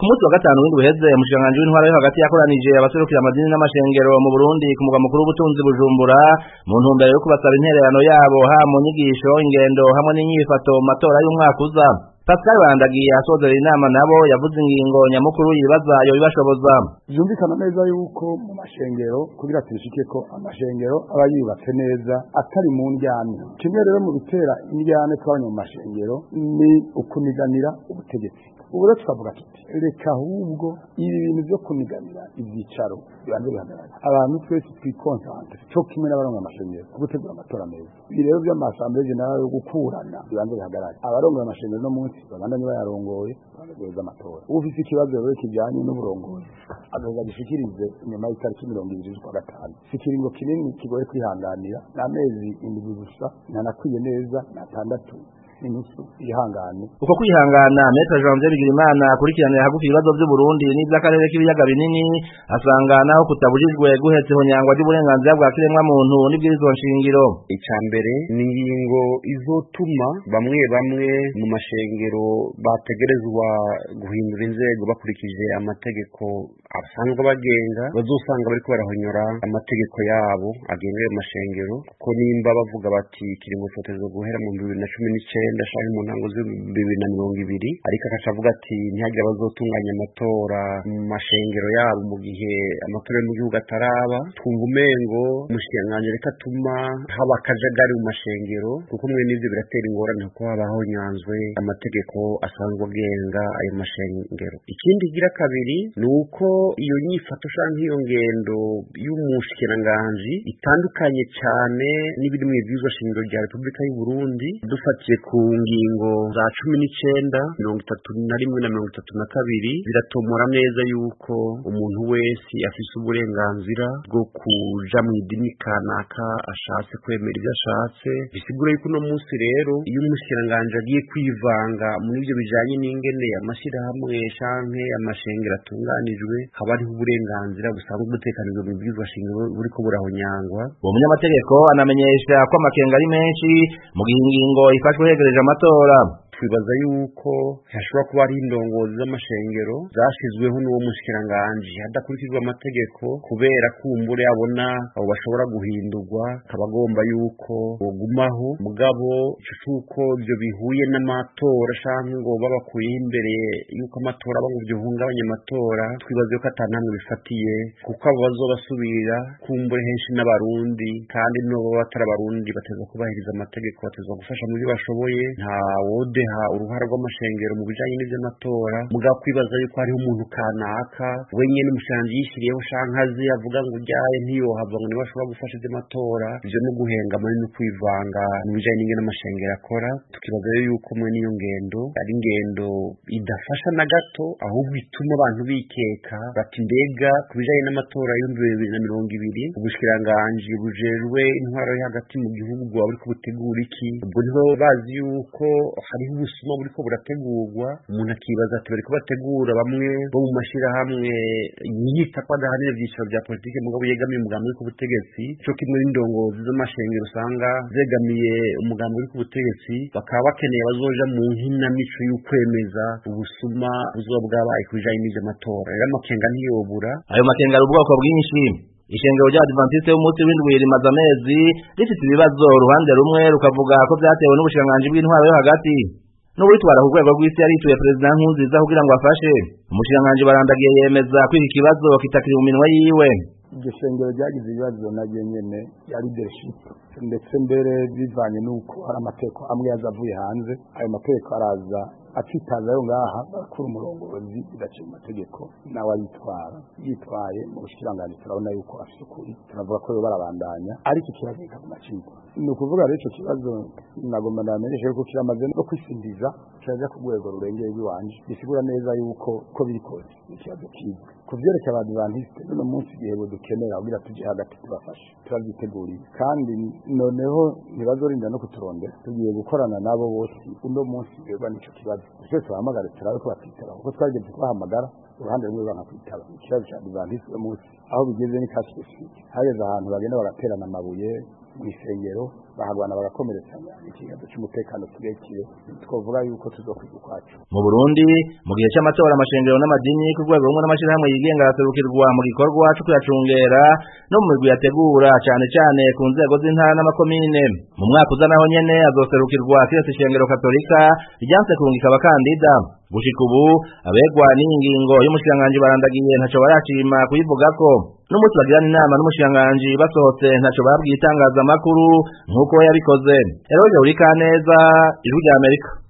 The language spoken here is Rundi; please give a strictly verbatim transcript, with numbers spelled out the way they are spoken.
Ku munsi wa gatanu w'indwi uheze umushikiranganji w'intwaro yo hagati yakoranije abaserukira amadini n'amashengero mu Burundi ku mugwa mukuru w'ubutunzi Bujumbura mu ntumbero yo kubasaba intererano yabo ha mu nyigisho ingendo hamwe n'inyifato mu matora y'umwaka uza. Pascal Bandagiye asozera inama nabo yavuze ingingo nyamukuru yibaza yo bibashoboza. Byumvikana neza yuko mu mashengero kugira tubishike ko amashengero aba yubatse neza atari mu ndyane. Kimwe rero mu bitera indyane twabanye mu mashengero ni ukuniganira ubutegetsi. Ubu rero tukavuga tuti reka ahubwo ibi bintu byo kuniganira ibyicaro bibanze bihagarara, abantu twese twikonsantre cyo kimwe n'abarongo amashengero gutegura amatora meza. Ibi rero by'amasambere generale yo gukurana bibanze bihagarara, abarongo amashengero no munsi babandanye bayarongoye bageza amatora. Ufite ikibazo rero kijanye n'uburongozi agaza gishikirize nyuma y'itariki mirongo ibiri z'ukwa gatanu. Sikiringo kinini kigoye kwihanganira n'amezi indwi gusa ntanakwiye neza natandatu inusu ihangane. Uko kwihangana Maître Jean Bigirimana akurikiranira hagufi ibibazo by'u Burundi n'iby'akarere k'ibiyaga binini asanga naho kutabujijwe guhetseho nyangwa ry'uburenganzira bwa kiremwa muntu n'ibwirizwa nshingiro. Icambere ni ingingo izotuma bamwe bamwe mu mashengero bategerezwa guhindura inzego bakurikije amategeko asanzwe bagenga, bazosanga bariko barahonyora amategeko yabo agenga ayo mashengero, kuko nimba bavuga bati kiringo fotezo guhera mu bibiri na cumi n'icenda shaka mu ntango z'ibibiri na mirongo ibiri, ariko akaca avuga ati ntihagire abazotunganya amatora mu mashengero yabo mu gihe amatora yo mu gihugu ataraba. Twumva umengo umushikiranganji reka atuma haba akajagari mu mashengero, kuko mwe n'ivyo biratera ingorane kuko haba honyanzwe amategeko asanzwe agenga ayo mashengero. Ikindi gira kabiri ni uko iyo nyifato canke iyo ngendo y'umushikiranganji itandukanye cane n'ibiri mu bwirizwa shingiro rya Repubulika y'u Burundi. Dufatiye ku ngingo za cumi n'icenda mirongo itatu na rimwe na mirongo itatu na kabiri biratomora neza yuko umuntu wese afise uburenganzira bwo kuja mu idini kanaka ashatse kwemera ibyo ashatse. Bisigura yuko uno munsi rero iyo umushikiranganji agiye kwivanga muri ibyo bijanye n'ingene amashirahamwe canke amashengero atunganijwe, haba hariho uburenganzira busanzwe butekanijwe mu bwirizwa shingiro buriko burahonyangwa. Uwo munyamategeko anamenyesha ko amakenga ari menshi mu gihe ingingo ifashwe hegereje amatora. Twibaza yuko hashobora kuba ari indongozi z'amashengero zashizweho n'uwo mushikiranganji hadakurikijwe amategeko, kubera kumbure abona abo bashobora guhindurwa akaba agomba yuko bogumaho. Mugabo ico cuko ivyo bihuye n'amatora canke ngo babakuye imbere yuko amatora aba ngo byohungabanya amatora, twibaza yuko atanamwe bifatiye, kuko abo bazobasubira kumbure henshi n'abarundi, kandi n'abo batari abarundi bateza kubahiriza amategeko, bateza gufasha mu byo bashoboye. Nta wode uruhara rw'amashengero mu bijanye n'ivy'amatora. Mugabo kwibaza yuko hariho umuntu kanaka wenyene umushikiranganji yishiriyeho canke azi avuga ngo uryaye ntiyohava ngo niwe ashobora gufasha ivy'amatora, ivyo no guhengama no kwivanga mu bijanye n'ingene amashengero akora. Tukibaza yuko mwe n'iyo ngendo ari ingendo idafasha na gato, ahubwo ituma abantu bikeka bati mbega ku bijanye n'amatora y'ibihumbi bibiri na mirongo ibiri ubushikiranganji bujejwe intwaro yo hagati mu gihugu bwaba buriko butegura iki? Ubwo nibo bazi yuko hariho ubusuma buriko burategurwa. Umuntu akibaza ati bariko bategura bamwe bo mu mashirahamwe yita ko adahanira ivyiciro vya politike mugabo yegamiye umugambi uri ku butegetsi, co kimwe n'indongozi z'amashengero usanga zegamiye umugambi uri ku butegetsi, bakaba bakeneye bazoja mu nkinamico y'ukwemeza ubusuma buzoba bwabaye ku bijanye n'ivyo amatora. Rero amakenga ntiyobura. Ayo makenga ari ubwoko bwinshi. Ishengero rya Adventiste y'umunsi w'indwi rimaze amezi rifite ibibazo, uruhande rumwe rukavuga ko vyatewe n'ubushikiranganji bw'intwaro yo hagati n'uwitwara ku rwego rw'isi yarituye Perezida Nkurunziza kugira ngo afashe. Umushikiranganji Barandagiye yemeza ko iki kibazo kitakiri mu minwe yiwe. Iryo shengero ryagize ibibazo naryo nyene ya leadership, ndetse mbere bivanye n'uko hari amategeko amwe yazavuye hanze. Ayo mategeko araza akitaza yo ngaha bakura umurongozi bidaciye mu mategeko nawe yitwara yitwaye mu bushikiranganji. Turabona yuko afite ukuri, turavuga ko yo barabandanya, ariko ikibazo kikaguma cigwa. Ni ukuvuga rero ico kibazo nagomba ndamenyeshe yuko kiramaze no kwisindiza kiraja ku rwego rurengeye rw'iwanje. Bisigura neza yuko ko biri kose ikibazo cigwa kuvyerekeye Abadventiste no munsi igihe dukenera kugira tuje hagati tubafashe, turavyiteguriye kandi noneho ntibazorinda no kuturondera. Tugiye gukorana nabo bose uno munsi rero nico kibazo twese bahamagara turabe ko batitaba, kuko twageze twahamagara uruhande rumwe banga kwitaba. Ikibazo cya Adventiste munsi aho bigeze ni kashi hageze ahantu bagenda bagaterana amabuye mw'isengero bahagwana bagakomeretsanya ikibazo cy'umutekano kirekire twovuga yuko tuzokwiga ukwacu. Mu Burundi mu gihe cy'amatora amashengero n'amadini ku rwego rumwe n'amashirahamwe yigenga araserukirwa mu gikorwa cyo kuyacungera no mu migwi yategura cyane cyane ku nzego z'intara n'amakomine. Mu mwaka uza naho nyene azoserukirwa kiretse ishengero katolika ryanse kurungika abakandida. Gushika ubu abegwa n'ingingo y'umushikiranganji barandagiye ntaco barashima kuyivugako. N'umunsi bagirana inama n'umushikiranganji basohotse ntaco babwiye itangazamakuru nk'uko yabikoze. Eroje uri Kaneza, Ijwi ry'Amerika.